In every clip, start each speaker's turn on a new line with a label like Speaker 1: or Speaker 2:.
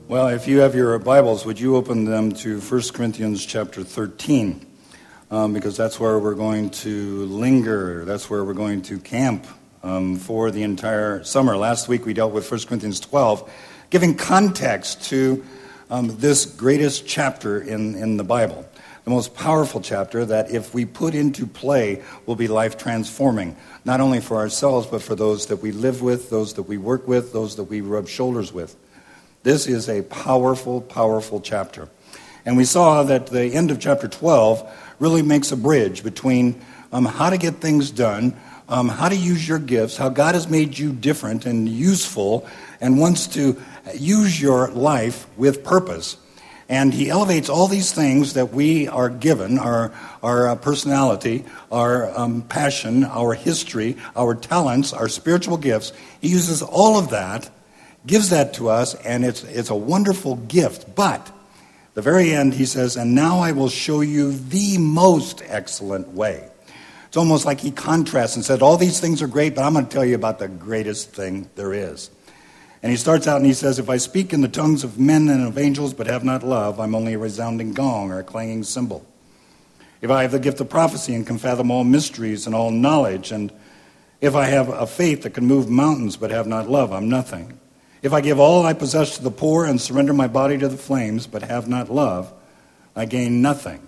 Speaker 1: Well, if you have your Bibles, would you open them to 1 Corinthians chapter 13? Because that's where we're going to linger. That's where we're going to camp for the entire summer. Last week we dealt with 1 Corinthians 12, giving context to this greatest chapter in the Bible. The most powerful chapter that if we put into play will be life transforming, not only for ourselves, but for those that we live with, those that we work with, those that we rub shoulders with. This is a powerful, powerful chapter. And we saw that the end of chapter 12 really makes a bridge between how to get things done, how to use your gifts, how God has made you different and useful and wants to use your life with purpose. And he elevates all these things that we are given, our personality, our passion, our history, our talents, our spiritual gifts. He uses all of that, gives that to us, and it's a wonderful gift. But the very end, he says, and now I will show you the most excellent way. It's almost like he contrasts and said, all these things are great, but I'm going to tell you about the greatest thing there is. And he starts out and he says, if I speak in the tongues of men and of angels but have not love, I'm only a resounding gong or a clanging cymbal. If I have the gift of prophecy and can fathom all mysteries and all knowledge, and if I have a faith that can move mountains but have not love, I'm nothing. If I give all I possess to the poor and surrender my body to the flames but have not love, I gain nothing.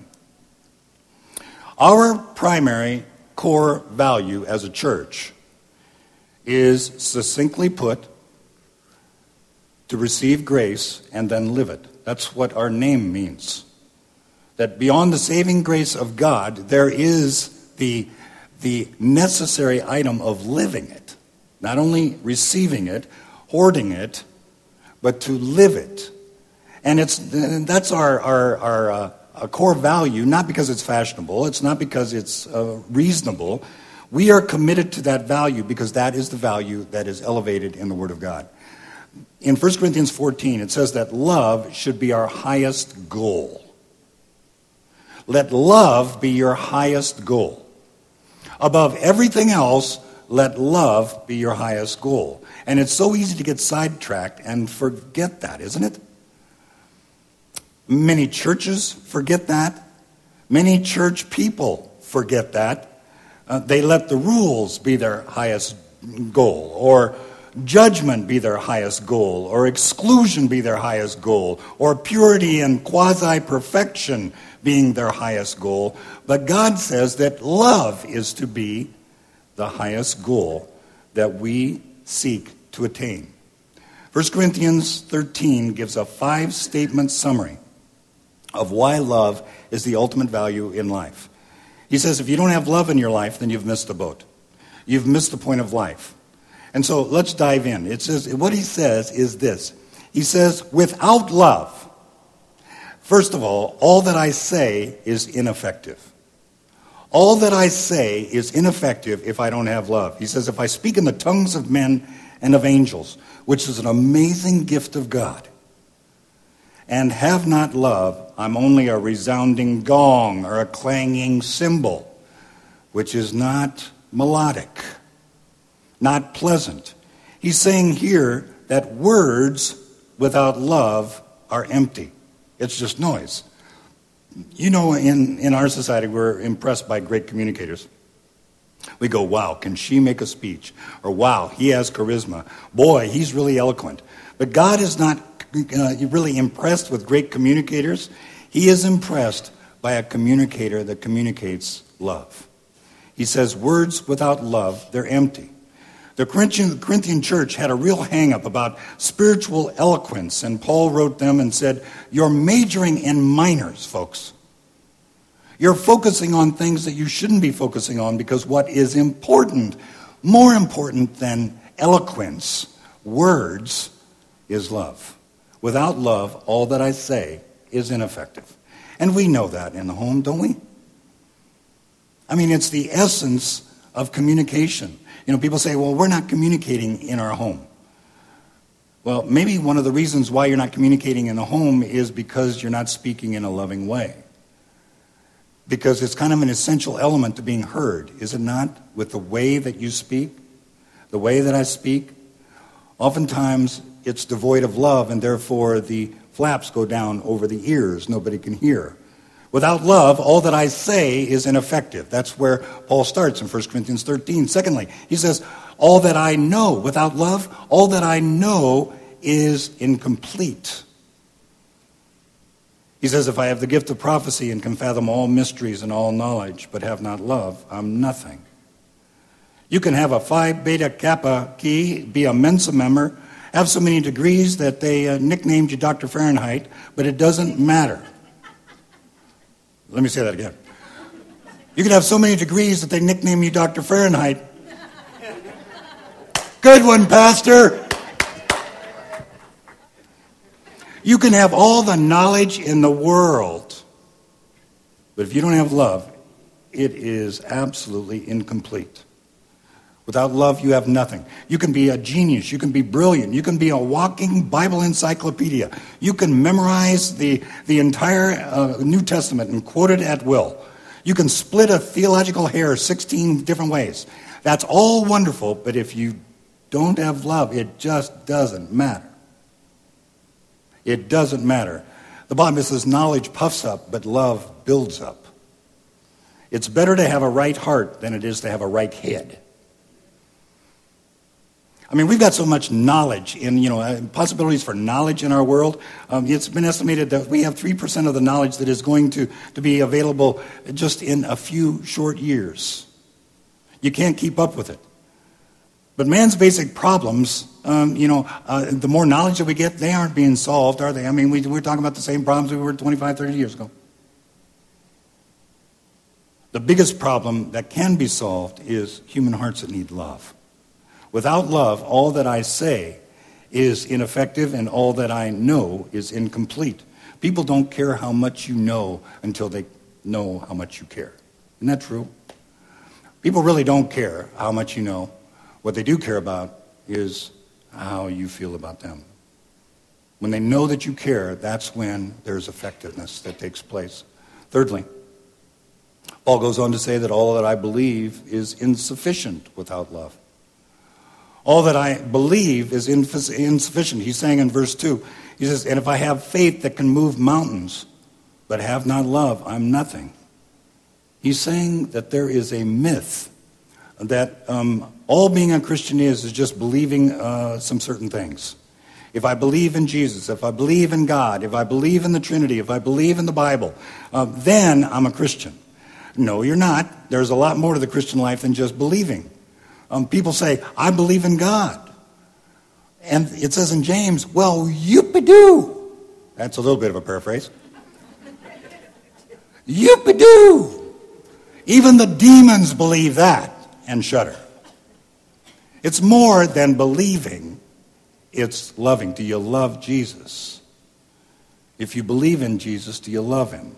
Speaker 1: Our primary core value as a church is, succinctly put, to receive grace and then live it. That's what our name means. That beyond the saving grace of God, there is the necessary item of living it. Not only receiving it, hoarding it, but to live it. And that's our core value, not because it's fashionable, it's not because it's reasonable. We are committed to that value because that is the value that is elevated in the Word of God. In 1 Corinthians 14, it says that love should be our highest goal. Let love be your highest goal. Above everything else, let love be your highest goal. And it's so easy to get sidetracked and forget that, isn't it? Many churches forget that. Many church people forget that. They let the rules be their highest goal, or judgment be their highest goal, or exclusion be their highest goal, or purity and quasi-perfection being their highest goal. But God says that love is to be the highest goal that we seek to attain. 1 Corinthians 13 gives a 5-statement summary of why love is the ultimate value in life. He says if you don't have love in your life, then you've missed the boat. You've missed the point of life. And so let's dive in. It says, what he says is this. He says, without love, first of all that I say is ineffective. All that I say is ineffective if I don't have love. He says, if I speak in the tongues of men and of angels, which is an amazing gift of God, and have not love, I'm only a resounding gong or a clanging cymbal, which is not melodic, not pleasant. He's saying here that words without love are empty. It's just noise. You know, in our society, we're impressed by great communicators. We go, wow, can she make a speech? Or wow, he has charisma. Boy, he's really eloquent. But God is not really impressed with great communicators. He is impressed by a communicator that communicates love. He says words without love, they're empty. The Corinthian church had a real hang-up about spiritual eloquence, and Paul wrote them and said, you're majoring in minors, folks. You're focusing on things that you shouldn't be focusing on because what is important, more important than eloquence, words, is love. Without love, all that I say is ineffective. And we know that in the home, don't we? I mean, it's the essence of communication. You know, people say, well, we're not communicating in our home. Well, maybe one of the reasons why you're not communicating in the home is because you're not speaking in a loving way. Because it's kind of an essential element to being heard, is it not? With the way that you speak, the way that I speak. Oftentimes, it's devoid of love, and therefore the flaps go down over the ears. Nobody can hear. Without love, all that I say is ineffective. That's where Paul starts in 1 Corinthians 13. Secondly, he says, all that I know, without love, all that I know is incomplete. He says, if I have the gift of prophecy and can fathom all mysteries and all knowledge, but have not love, I'm nothing. You can have a Phi Beta Kappa key, be a Mensa member, have so many degrees that they nicknamed you Dr. Fahrenheit, but it doesn't matter. Let me say that again. You can have so many degrees that they nickname you Dr. Fahrenheit. Good one, Pastor. You can have all the knowledge in the world, but if you don't have love, it is absolutely incomplete. Without love, you have nothing. You can be a genius. You can be brilliant. You can be a walking Bible encyclopedia. You can memorize the entire New Testament and quote it at will. You can split a theological hair 16 different ways. That's all wonderful, but if you don't have love, it just doesn't matter. It doesn't matter. The Bible says knowledge puffs up, but love builds up. It's better to have a right heart than it is to have a right head. I mean, we've got so much knowledge possibilities for knowledge in our world. It's been estimated that we have 3% of the knowledge that is going to be available just in a few short years. You can't keep up with it. But man's basic problems, the more knowledge that we get, they aren't being solved, are they? I mean, we're talking about the same problems we were 25, 30 years ago. The biggest problem that can be solved is human hearts that need love. Without love, all that I say is ineffective, and all that I know is incomplete. People don't care how much you know until they know how much you care. Isn't that true? People really don't care how much you know. What they do care about is how you feel about them. When they know that you care, that's when there's effectiveness that takes place. Thirdly, Paul goes on to say that all that I believe is insufficient without love. All that I believe is insufficient. He's saying in verse 2, he says, and if I have faith that can move mountains, but have not love, I'm nothing. He's saying that there is a myth that all being a Christian is just believing some certain things. If I believe in Jesus, if I believe in God, if I believe in the Trinity, if I believe in the Bible, then I'm a Christian. No, you're not. There's a lot more to the Christian life than just believing. People say, I believe in God. And it says in James, well, yoop-a-doo. That's a little bit of a paraphrase. Yoop-a-doo. Even the demons believe that and shudder. It's more than believing. It's loving. Do you love Jesus? If you believe in Jesus, do you love him?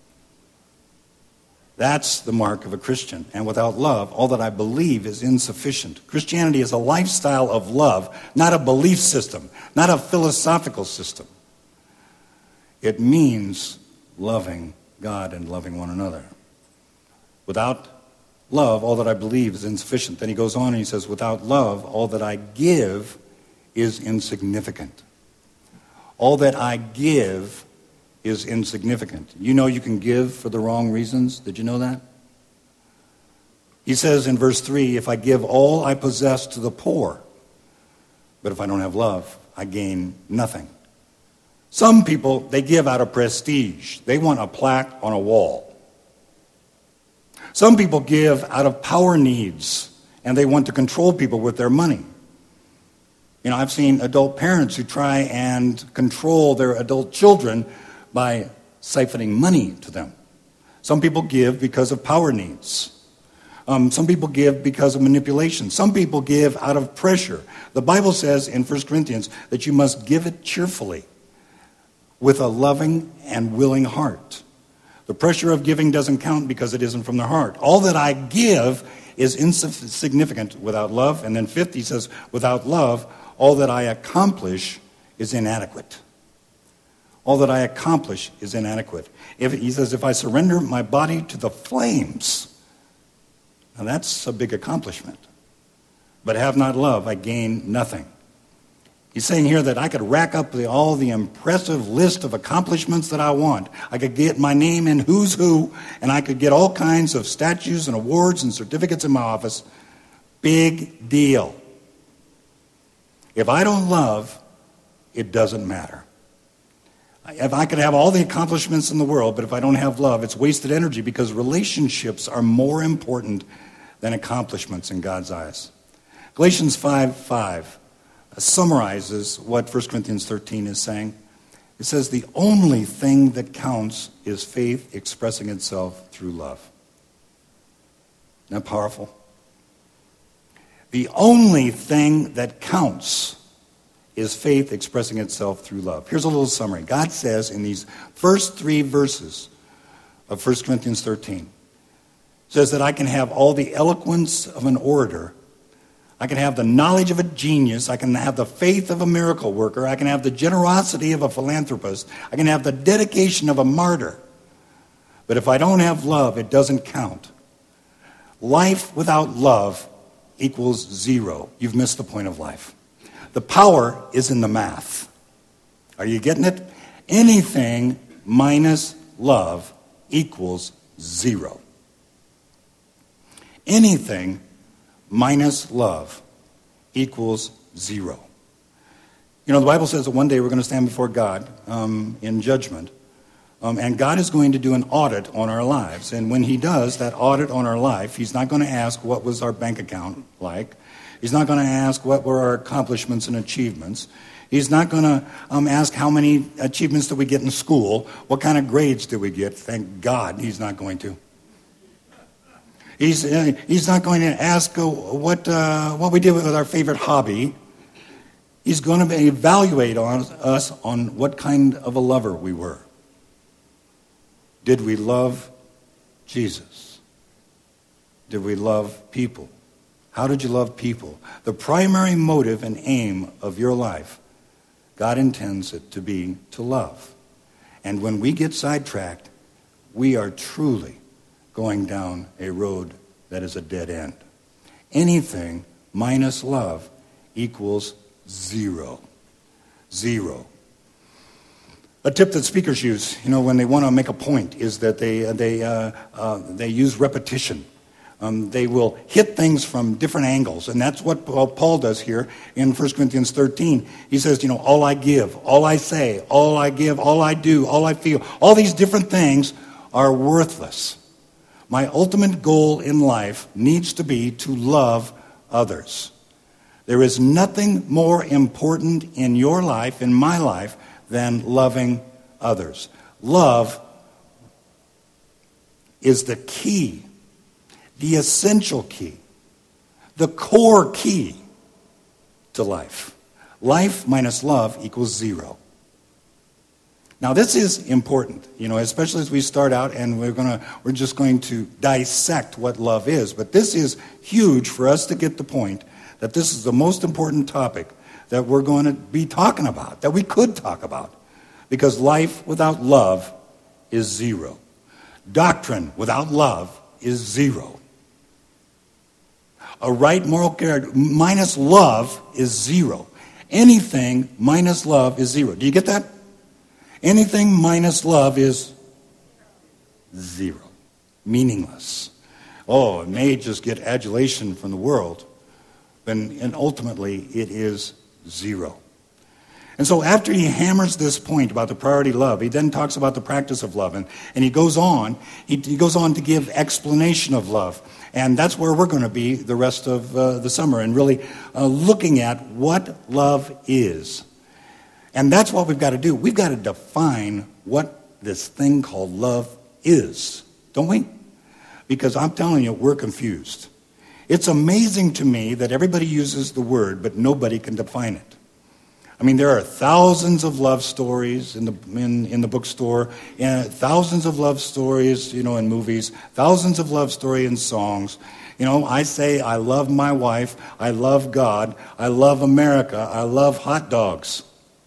Speaker 1: That's the mark of a Christian. And without love, all that I believe is insufficient. Christianity is a lifestyle of love, not a belief system, not a philosophical system. It means loving God and loving one another. Without love, all that I believe is insufficient. Then he goes on and he says, without love, all that I give is insignificant. All that I give is insignificant. You know you can give for the wrong reasons. Did you know that? He says in verse 3, if I give all I possess to the poor, but if I don't have love, I gain nothing. Some people, they give out of prestige. They want a plaque on a wall. Some people give out of power needs, and they want to control people with their money. You know, I've seen adult parents who try and control their adult children by siphoning money to them. Some people give because of power needs. Some people give because of manipulation. Some people give out of pressure. The Bible says in 1 Corinthians that you must give it cheerfully with a loving and willing heart. The pressure of giving doesn't count because it isn't from the heart. All that I give is insignificant without love. And then fifth, he says, without love, all that I accomplish is inadequate. All that I accomplish is inadequate. He says, if I surrender my body to the flames, now that's a big accomplishment. But have not love, I gain nothing. He's saying here that I could rack up all the impressive list of accomplishments that I want. I could get my name in who's who, and I could get all kinds of statues and awards and certificates in my office. Big deal. If I don't love, it doesn't matter. If I could have all the accomplishments in the world, but if I don't have love, it's wasted energy, because relationships are more important than accomplishments in God's eyes. Galatians 5:5 summarizes what 1 Corinthians 13 is saying. It says, the only thing that counts is faith expressing itself through love. Isn't that powerful? The only thing that counts is faith expressing itself through love. Here's a little summary. God says in these first 3 verses of 1 Corinthians 13, says that I can have all the eloquence of an orator, I can have the knowledge of a genius, I can have the faith of a miracle worker, I can have the generosity of a philanthropist, I can have the dedication of a martyr. But if I don't have love, it doesn't count. Life without love equals 0. You've missed the point of life. The power is in the math. Are you getting it? Anything minus love equals 0. Anything minus love equals 0. You know, the Bible says that one day we're going to stand before God in judgment, and God is going to do an audit on our lives. And when he does that audit on our life, he's not going to ask what was our bank account like. He's not going to ask what were our accomplishments and achievements. He's not going to ask how many achievements did we get in school, what kind of grades did we get. Thank God he's not going to. He's not going to ask what we did with our favorite hobby. He's going to evaluate us on what kind of a lover we were. Did we love Jesus? Did we love people? How did you love people? The primary motive and aim of your life, God intends it to be to love. And when we get sidetracked, we are truly going down a road that is a dead end. Anything minus love equals 0. 0. A tip that speakers use, when they want to make a point, is that they use repetition. They will hit things from different angles, and that's what Paul does here in 1 Corinthians 13. He says, all I give, all I say, all I give, all I do, all I feel, all these different things are worthless. My ultimate goal in life needs to be to love others. There is nothing more important in your life, in my life, than loving others. Love is the key, the essential key, the core key to life. Life minus love equals 0. Now this is important, especially as we start out and we're just going to dissect what love is. But this is huge for us to get the point that this is the most important topic that we're going to be talking about, that we could talk about. Because life without love is 0. Doctrine without love is 0. A right moral character minus love is 0. Anything minus love is 0. Do you get that? Anything minus love is 0. Meaningless. Oh, it may just get adulation from the world, and ultimately it is 0. And so after he hammers this point about the priority love, he then talks about the practice of love. And he goes on. He goes on to give explanation of love. And that's where we're going to be the rest of the summer, and really looking at what love is. And that's what we've got to do. We've got to define what this thing called love is, don't we? Because I'm telling you, we're confused. It's amazing to me that everybody uses the word, but nobody can define it. I mean, there are thousands of love stories in the bookstore, thousands of love stories, in movies, thousands of love stories in songs. I say I love my wife, I love God, I love America, I love hot dogs.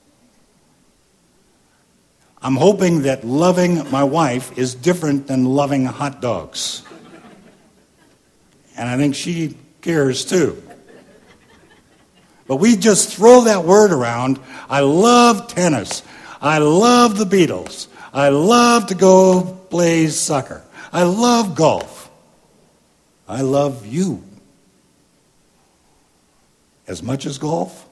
Speaker 1: I'm hoping that loving my wife is different than loving hot dogs. And I think she cares too. But we just throw that word around. I love tennis. I love the Beatles. I love to go play soccer. I love golf. I love you. As much as golf?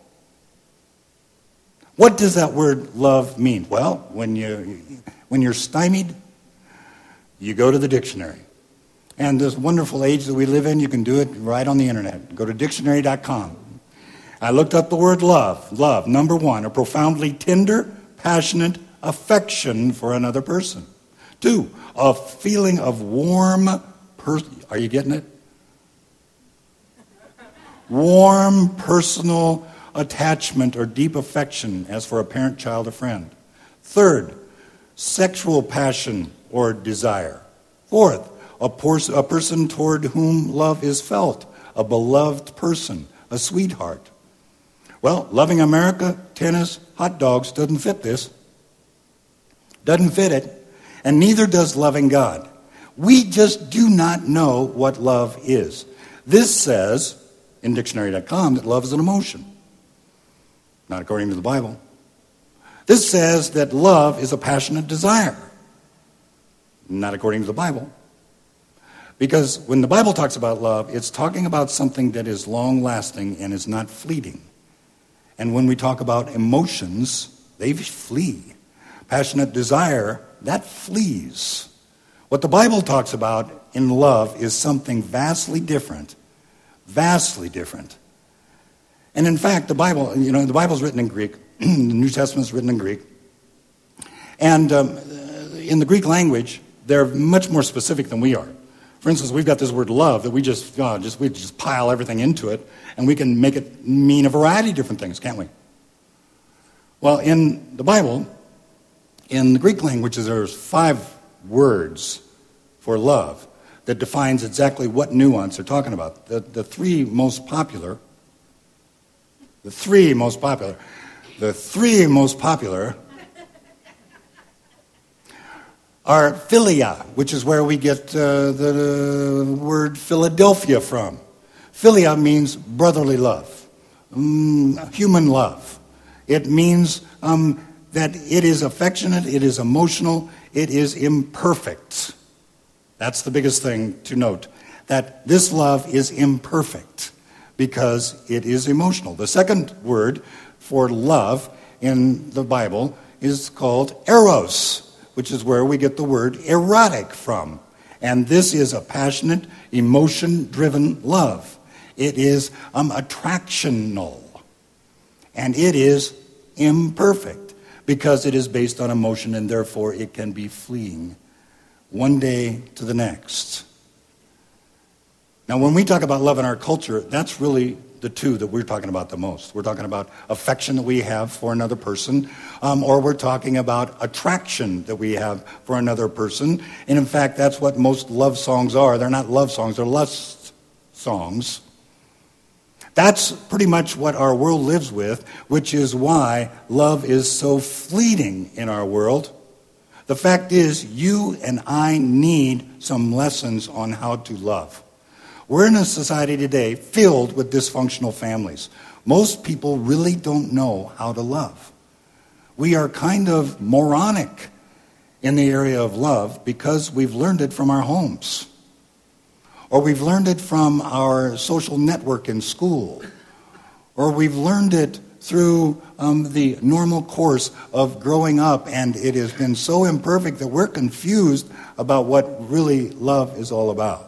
Speaker 1: What does that word love mean? Well, when you're stymied, you go to the dictionary. And this wonderful age that we live in, you can do it right on the internet. Go to dictionary.com. I looked up the word love. Love, number one, a profoundly tender, passionate affection for another person. 2, a feeling of warm, are you getting it? Warm, personal attachment or deep affection as for a parent, child, or friend. 3rd, sexual passion or desire. 4th, a person toward whom love is felt, a beloved person, a sweetheart. Well, loving America, tennis, hot dogs doesn't fit this. Doesn't fit it. And neither does loving God. We just do not know what love is. This says, in dictionary.com, that love is an emotion. Not according to the Bible. This says that love is a passionate desire. Not according to the Bible. Because when the Bible talks about love, it's talking about something that is long-lasting and is not fleeting. And when we talk about emotions, they flee. Passionate desire, that flees. What the Bible talks about in love is something vastly different. Vastly different. And in fact, the Bible, the Bible's written in Greek. The New Testament's written in Greek. And in the Greek language, they're much more specific than we are. For instance, we've got this word love that we just pile everything into it, and we can make it mean a variety of different things, can't we? Well, in the Bible, in the Greek languages, there's 5 words for love that defines exactly what nuance they're talking about. The three most popular are philia, which is where we get the word Philadelphia from. Philia means brotherly love, human love. It means that it is affectionate, it is emotional, it is imperfect. That's the biggest thing to note, that this love is imperfect because it is emotional. The second word for love in the Bible is called eros, which is where we get the word erotic from. And this is a passionate, emotion-driven love. It is attractional. And it is imperfect because it is based on emotion, and therefore it can be fleeing one day to the next. Now, when we talk about love in our culture, that's really the two that we're talking about the most. We're talking about affection that we have for another person, or we're talking about attraction that we have for another person. And in fact, that's what most love songs are. They're not love songs, they're lust songs. That's pretty much what our world lives with, which is why love is so fleeting in our world. The fact is, you and I need some lessons on how to love. We're in a society today filled with dysfunctional families. Most people really don't know how to love. We are kind of moronic in the area of love because we've learned it from our homes. Or we've learned it from our social network in school. Or we've learned it through the normal course of growing up, and it has been so imperfect that we're confused about what really love is all about.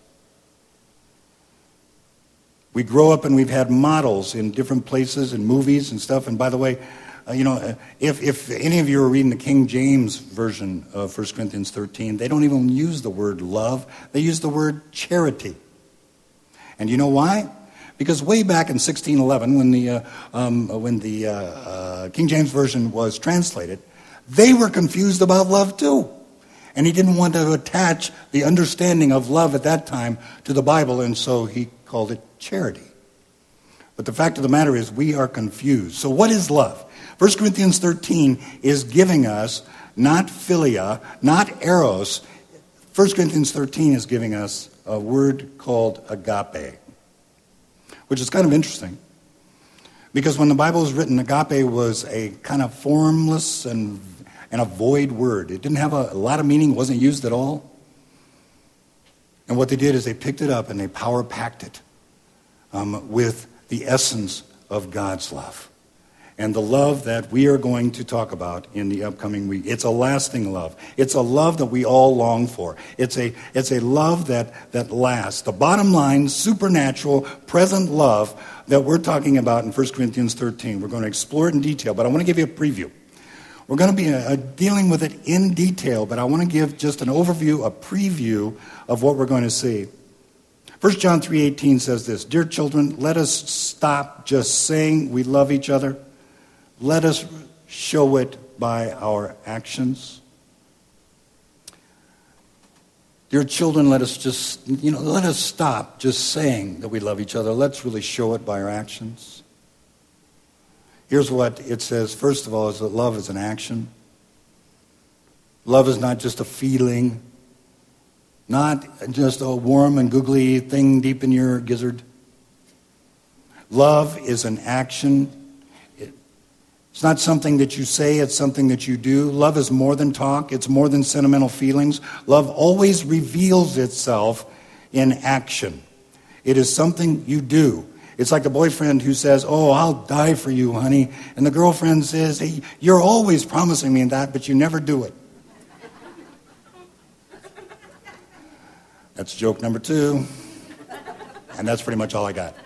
Speaker 1: We grow up and we've had models in different places and movies and stuff. And by the way, if any of you are reading the King James Version of 1 Corinthians 13, they don't even use the word love. They use the word charity. And you know why? Because way back in 1611, when the King James Version was translated, they were confused about love too. And he didn't want to attach the understanding of love at that time to the Bible, and so he called it charity. But the fact of the matter is we are confused. So what is love? 1 Corinthians 13 is giving us not philia, not eros. 1 Corinthians 13 is giving us a word called agape, which is kind of interesting Because when the Bible was written, agape was a kind of formless and a void word. It didn't have a lot of meaning, wasn't used at all. And what they did is they picked it up and they power-packed it with the essence of God's love. And the love that we are going to talk about in the upcoming week. It's a lasting love. It's a love that we all long for. It's a love that lasts. The bottom line, supernatural, present love that we're talking about in 1 Corinthians 13. We're going to explore it in detail, but I want to give you a preview. We're going to be dealing with it in detail, but I want to give just an overview, a preview of what we're going to see. 1 John 3:18 says this, "Dear children, let us stop just saying we love each other. Let us show it by our actions." Dear children, let us stop just saying that we love each other. Let's really show it by our actions. Here's what it says. First of all, is that love is an action. Love is not just a feeling, not just a warm and googly thing deep in your gizzard. Love is an action. It's not something that you say, it's something that you do. Love is more than talk, it's more than sentimental feelings. Love always reveals itself in action. It is something you do. It's like the boyfriend who says, "Oh, I'll die for you, honey." And the girlfriend says, "Hey, you're always promising me that, but you never do it." That's joke number 2. And that's pretty much all I got.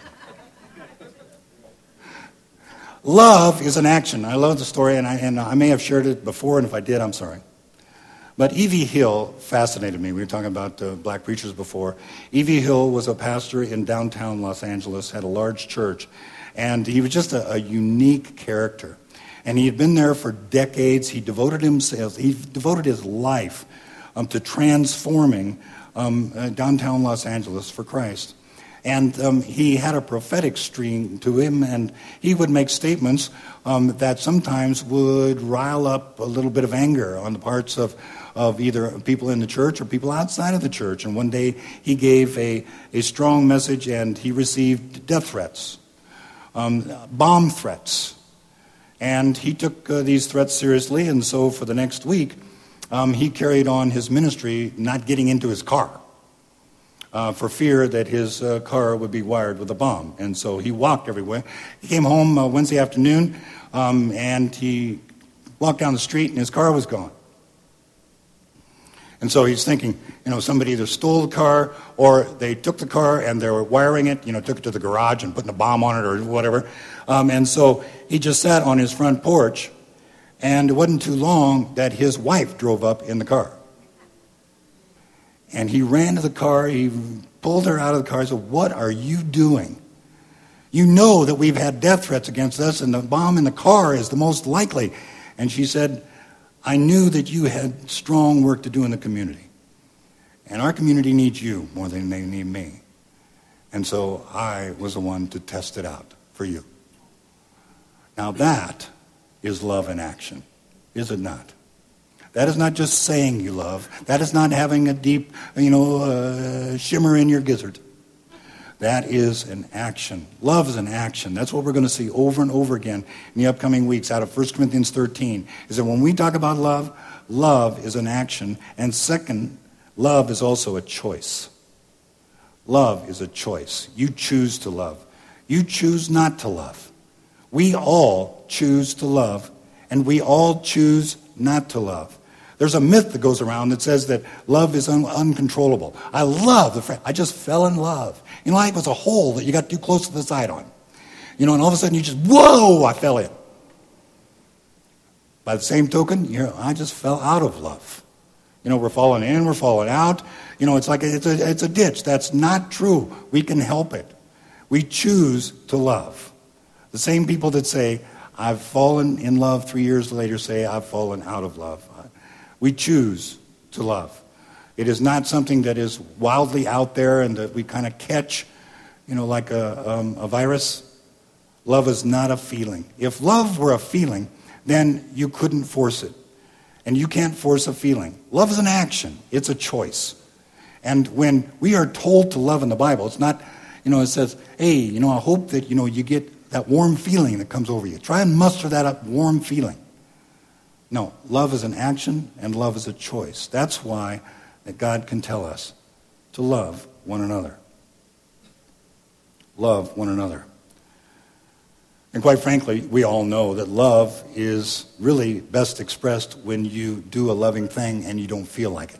Speaker 1: Love is an action. I love the story, and I may have shared it before, and if I did, I'm sorry. But E.V. Hill fascinated me. We were talking about black preachers before. E.V. Hill was a pastor in downtown Los Angeles, had a large church, and he was just a unique character. And he had been there for decades. He devoted his life to transforming downtown Los Angeles for Christ. And he had a prophetic stream to him, and he would make statements that sometimes would rile up a little bit of anger on the parts of either people in the church or people outside of the church. And one day he gave a strong message, and he received death threats, bomb threats. And he took these threats seriously, and so for the next week, he carried on his ministry not getting into his car. For fear that his car would be wired with a bomb. And so he walked everywhere. He came home Wednesday afternoon, and he walked down the street, and his car was gone. And so he's thinking, somebody either stole the car, or they took the car and they were wiring it, took it to the garage and putting a bomb on it or whatever. And so he just sat on his front porch, and it wasn't too long that his wife drove up in the car. And he ran to the car, he pulled her out of the car, and said, "What are you doing? You know that we've had death threats against us, and the bomb in the car is the most likely." And she said, "I knew that you had strong work to do in the community. And our community needs you more than they need me. And so I was the one to test it out for you." Now that is love in action, is it not? That is not just saying you love. That is not having a deep, shimmer in your gizzard. That is an action. Love is an action. That's what we're going to see over and over again in the upcoming weeks out of 1 Corinthians 13, is that when we talk about love, love is an action. And second, love is also a choice. Love is a choice. You choose to love. You choose not to love. We all choose to love, and we all choose not to love. There's a myth that goes around that says that love is uncontrollable. I love the friend. I just fell in love. Like it was a hole that you got too close to the side on. And all of a sudden you just, whoa, I fell in. By the same token, I just fell out of love. We're falling in, we're falling out. It's like it's a ditch. That's not true. We can help it. We choose to love. The same people that say, "I've fallen in love," 3 years later say, "I've fallen out of love." We choose to love. It is not something that is wildly out there and that we kind of catch, like a virus. Love is not a feeling. If love were a feeling, then you couldn't force it. And you can't force a feeling. Love is an action. It's a choice. And when we are told to love in the Bible, it's not, it says, "Hey, I hope that, you get that warm feeling that comes over you. Try and muster that up, warm feeling. No, love is an action and love is a choice. That's why that God can tell us to love one another. Love one another. And quite frankly, we all know that love is really best expressed when you do a loving thing and you don't feel like it.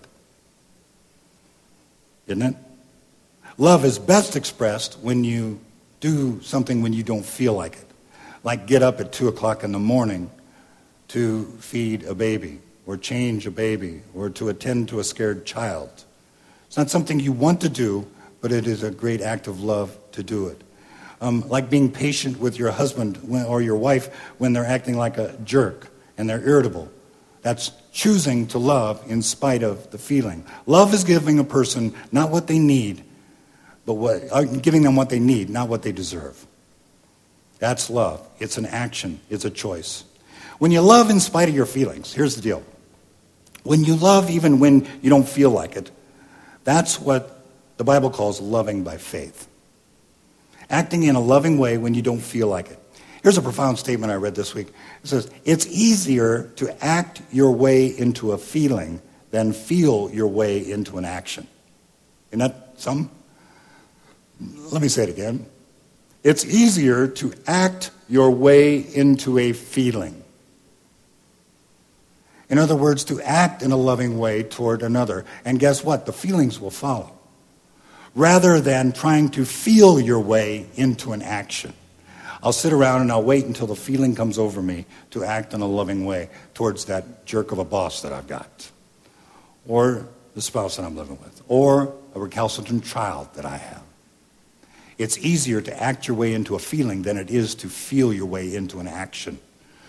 Speaker 1: Isn't it? Love is best expressed when you do something when you don't feel like it. Like get up at 2 o'clock in the morning to feed a baby, or change a baby, or to attend to a scared child. It's not something you want to do, but it is a great act of love to do it. Like being patient with your husband or your wife when they're acting like a jerk and they're irritable. That's choosing to love in spite of the feeling. Love is giving a person not what they need, but giving them what they need, not what they deserve. That's love. It's an action. It's a choice. When you love in spite of your feelings, here's the deal. When you love even when you don't feel like it, that's what the Bible calls loving by faith. Acting in a loving way when you don't feel like it. Here's a profound statement I read this week. It says, it's easier to act your way into a feeling than feel your way into an action. Isn't that something? Let me say it again. It's easier to act your way into a feeling. In other words, to act in a loving way toward another. And guess what? The feelings will follow. Rather than trying to feel your way into an action. I'll sit around and I'll wait until the feeling comes over me to act in a loving way towards that jerk of a boss that I've got. Or the spouse that I'm living with. Or a recalcitrant child that I have. It's easier to act your way into a feeling than it is to feel your way into an action.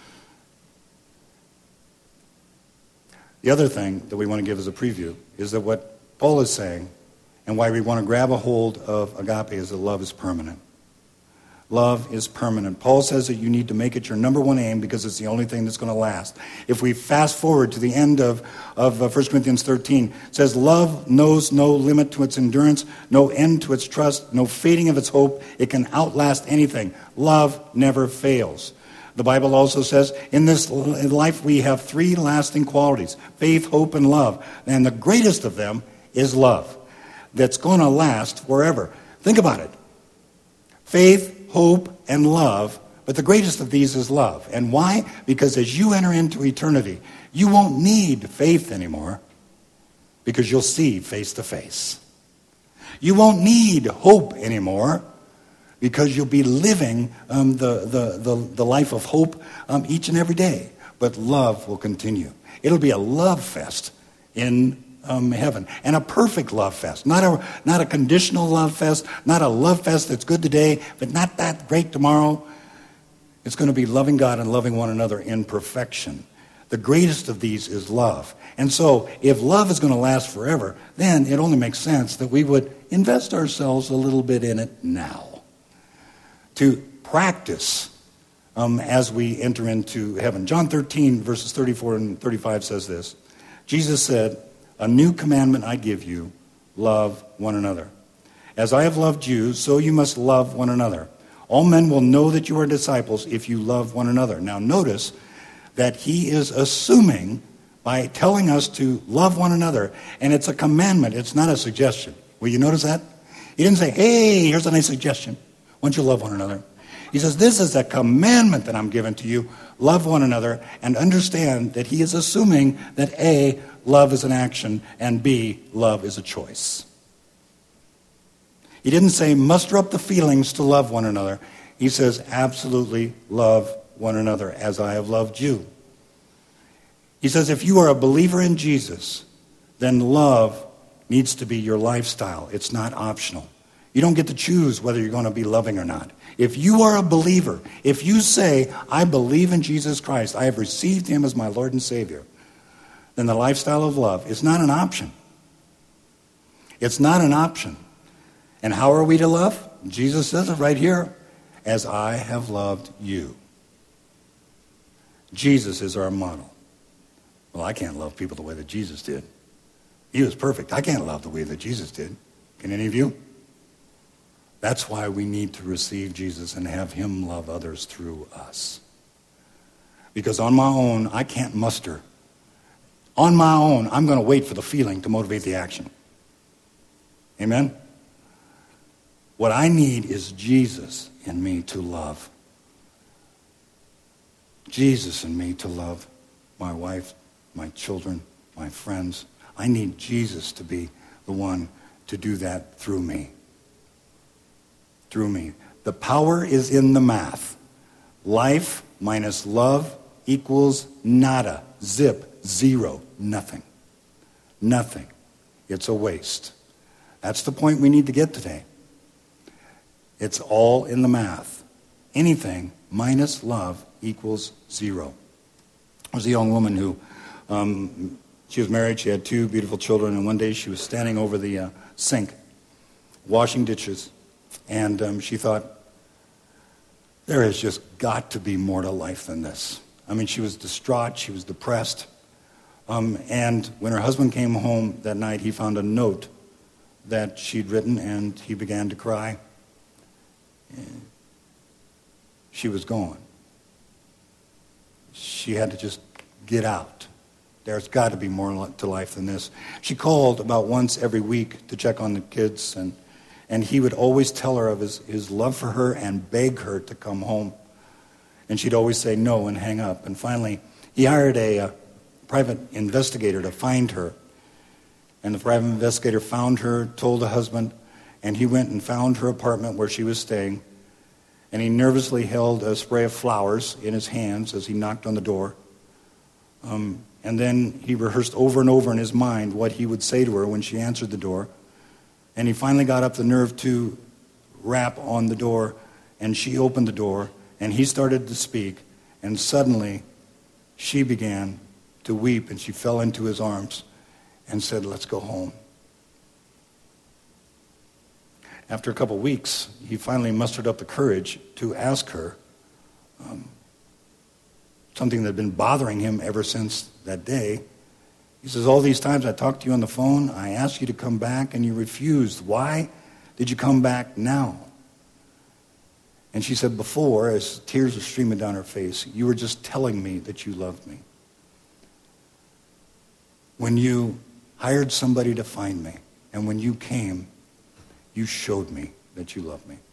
Speaker 1: The other thing that we want to give as a preview is that what Paul is saying and why we want to grab a hold of agape is that love is permanent. Love is permanent. Paul says that you need to make it your number one aim because it's the only thing that's going to last. If we fast forward to the end of 1 Corinthians 13, it says, love knows no limit to its endurance, no end to its trust, no fading of its hope. It can outlast anything. Love never fails. The Bible also says, in this life we have 3 lasting qualities, faith, hope, and love. And the greatest of them is love. That's going to last forever. Think about it. Faith, hope, and love, but the greatest of these is love. And why? Because as you enter into eternity, you won't need faith anymore because you'll see face to face. You won't need hope anymore because you'll be living the life of hope each and every day. But love will continue. It'll be a love fest in heaven, and a perfect love fest, not a conditional love fest, not a love fest that's good today, but not that great tomorrow. It's going to be loving God and loving one another in perfection. The greatest of these is love. And so, if love is going to last forever, then it only makes sense that we would invest ourselves a little bit in it now. To practice as we enter into heaven. John 13, verses 34 and 35 says this. Jesus said, a new commandment I give you, love one another. As I have loved you, so you must love one another. All men will know that you are disciples if you love one another. Now notice that he is assuming by telling us to love one another, and it's a commandment, it's not a suggestion. Will you notice that? He didn't say, hey, here's a nice suggestion. Why don't you love one another? He says, this is a commandment that I'm giving to you. Love one another, and understand that he is assuming that A, love is an action, and B, love is a choice. He didn't say muster up the feelings to love one another. He says absolutely love one another as I have loved you. He says if you are a believer in Jesus, then love needs to be your lifestyle. It's not optional. You don't get to choose whether you're going to be loving or not. If you are a believer, if you say, I believe in Jesus Christ, I have received him as my Lord and Savior, then the lifestyle of love is not an option. It's not an option. And how are we to love? Jesus says it right here, as I have loved you. Jesus is our model. Well, I can't love people the way that Jesus did. He was perfect. I can't love the way that Jesus did. Can any of you? That's why we need to receive Jesus and have him love others through us. Because on my own, I can't muster. On my own, I'm going to wait for the feeling to motivate the action. Amen? What I need is Jesus in me to love. Jesus in me to love my wife, my children, my friends. I need Jesus to be the one to do that through me. Through me. The power is in the math. Life minus love equals nada, zip, zero, nothing. Nothing. It's a waste. That's the point we need to get today. It's all in the math. Anything minus love equals zero. There was a young woman who, she was married, she had 2 beautiful children, and one day she was standing over the sink, washing dishes, and she thought, there has just got to be more to life than this. I mean, she was distraught, she was depressed, and when her husband came home that night, he found a note that she'd written, and he began to cry. She was gone. She had to just get out. There's got to be more to life than this. She called about once every week to check on the kids, and he would always tell her of his love for her and beg her to come home. And she'd always say no and hang up. And finally, he hired a private investigator to find her. And the private investigator found her, told the husband, and he went and found her apartment where she was staying. And he nervously held a spray of flowers in his hands as he knocked on the door. And then he rehearsed over and over in his mind what he would say to her when she answered the door. And he finally got up the nerve to rap on the door, and she opened the door, and he started to speak, and suddenly she began to weep, and she fell into his arms and said, let's go home. After a couple weeks, he finally mustered up the courage to ask her something that had been bothering him ever since that day. He says, all these times I talked to you on the phone, I asked you to come back, and you refused. Why did you come back now? And she said, before, as tears were streaming down her face, you were just telling me that you loved me. When you hired somebody to find me, and when you came, you showed me that you love me.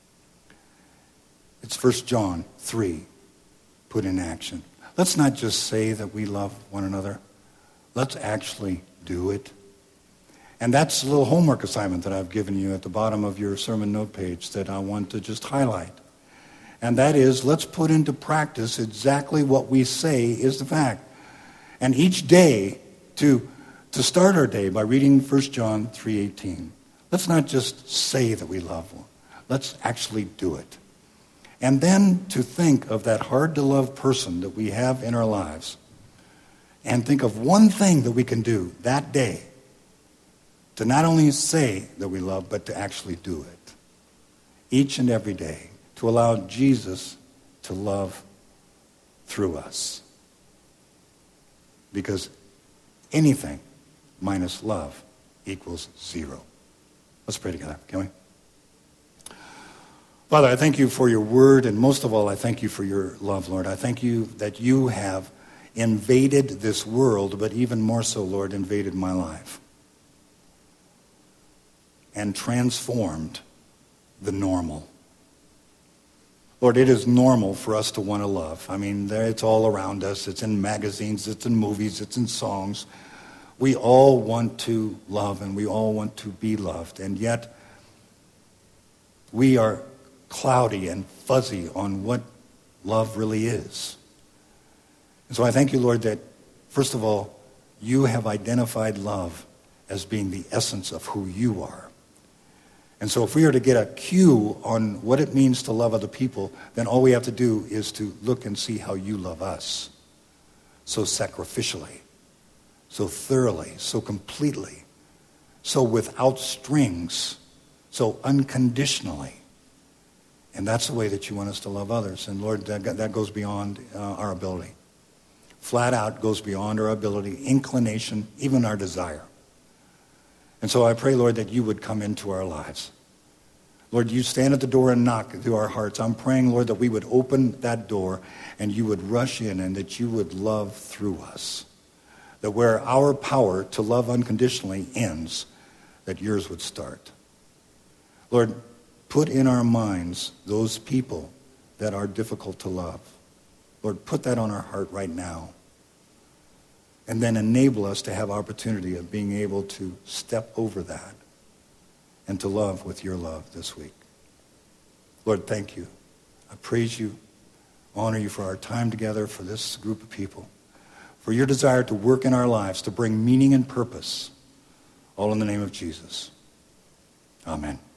Speaker 1: It's 1 John 3, put in action. Let's not just say that we love one another. Let's actually do it. And that's a little homework assignment that I've given you at the bottom of your sermon note page that I want to just highlight. And that is, let's put into practice exactly what we say is the fact. And each day, to start our day by reading 1 John 3:18. Let's not just say that we love one. Let's actually do it. And then to think of that hard-to-love person that we have in our lives and think of one thing that we can do that day to not only say that we love, but to actually do it. Each and every day, to allow Jesus to love through us. Because anything minus love equals zero. Let's pray together, can we? Father, I thank you for your word, and most of all, I thank you for your love, Lord. I thank you that you have invaded this world, but even more so, Lord, invaded my life and transformed the normal. Lord, it is normal for us to want to love. I mean, it's all around us. It's in magazines, it's in movies, it's in songs. We all want to love, and we all want to be loved, and yet we are cloudy and fuzzy on what love really is. And so I thank you, Lord, that, first of all, you have identified love as being the essence of who you are. And so if we are to get a cue on what it means to love other people, then all we have to do is to look and see how you love us so sacrificially, so thoroughly, so completely, so without strings, so unconditionally. And that's the way that you want us to love others. And Lord, that goes beyond our ability. Flat out goes beyond our ability, inclination, even our desire. And so I pray, Lord, that you would come into our lives. Lord, you stand at the door and knock through our hearts. I'm praying, Lord, that we would open that door and you would rush in and that you would love through us. That where our power to love unconditionally ends, that yours would start. Lord, put in our minds those people that are difficult to love. Lord, put that on our heart right now. And then enable us to have opportunity of being able to step over that and to love with your love this week. Lord, thank you. I praise you, honor you for our time together, for this group of people, for your desire to work in our lives, to bring meaning and purpose, all in the name of Jesus. Amen.